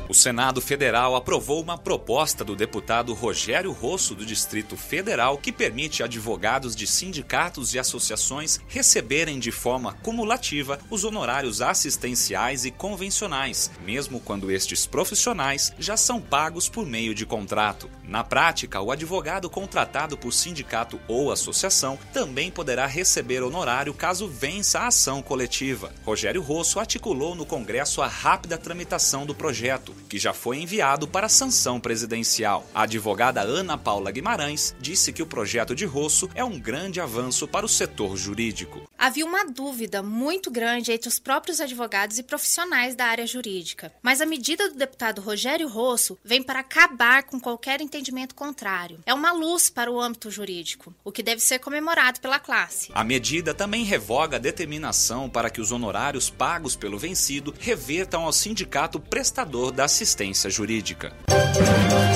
O Senado Federal aprovou uma proposta do deputado Rogério Rosso, do Distrito Federal, que permite advogados de sindicatos e associações receberem de forma cumulativa os honorários assistenciais e convencionais, mesmo quando estes profissionais já são pagos por meio de contrato. Na prática, o advogado contratado por sindicato ou associação também poderá receber honorário caso vença a ação coletiva. Rogério Rosso articulou no Congresso a rápida tramitação do projeto, que já foi enviado para sanção presidencial. A advogada Ana Paula Guimarães disse que o projeto de Rosso é um grande avanço para o setor jurídico. Havia uma dúvida muito grande entre os próprios advogados e profissionais da área jurídica, mas a medida do deputado Rogério Rosso vem para acabar com qualquer entendimento contrário. É uma luz para o âmbito jurídico, o que deve ser comemorado pela classe. A medida também revoga a determinação para que os honorários pagos pelo vencido revertam ao sindicato prestador da assistência jurídica.